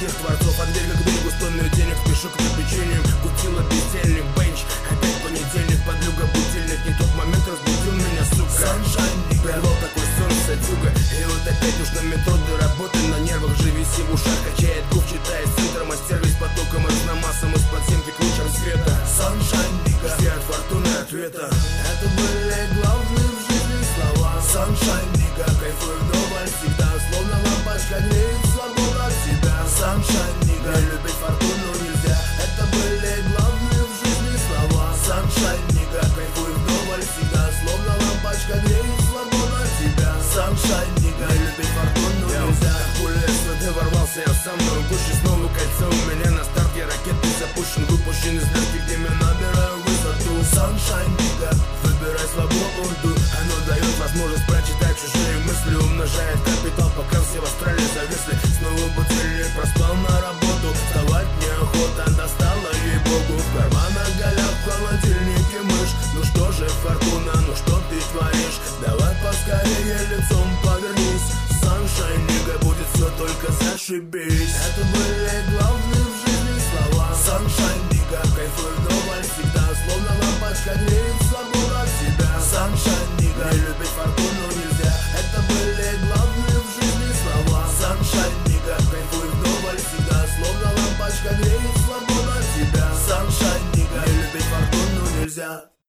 тех творцов. От берега к берегу, с тонной денег, спешу к приключениям. Кутила бездельник, бенч, опять понедельник. Подлюга, будильник, не тот момент разбудил меня, сука. Саншайн, привел такой сон, садюга. И вот опять уж на метро до работы. На нервах же виси в ушах, качает губ, читая с центра. Мастер весь потоком, разномассом из подземки к лучам света. Саншайн, жди от фортуны ответа. Это были главные в жизни слова. Саншайн, кайфуй вдоволь всегда, словно лампочка греет свободу от себя. Саншайн, не любить фортуну нельзя. Это были главные в жизни слова. Саншайн, кайфуй вдоволь всегда, словно лампочка греет свободу от тебя. Саншайн, любить фортуну нельзя. Пулесно ты ворвался, я сам на гуще. Снова кольцо у меня на старте, ракеты запущен, выпущен из легких, где меня набираю высоту. Саншайн, выбирай свободу. Оно дает возможность прочитать чужие мысли, умножает капитал, пока все в Австралии зависли. Снова будильник, проспал на работу. Вставать неохота, достала ей-богу. В карманах голяк, в холодильнике мышь. Ну что же, фортуна, ну что ты творишь? Давай поскорее лицом повернись. Саншайн, будет все только зашибись. Это были главные в жизни слова. Саншайн, кайфуй вдоволь всегда, словно лампочка греет свободу от себя. Саншайн, любить фортуну нельзя. Это были главные в жизни слова. Саншайн, кайфуй вдоволь всегда, словно лампочка греет свободу от тебя. Саншайн, любить фортуну нельзя.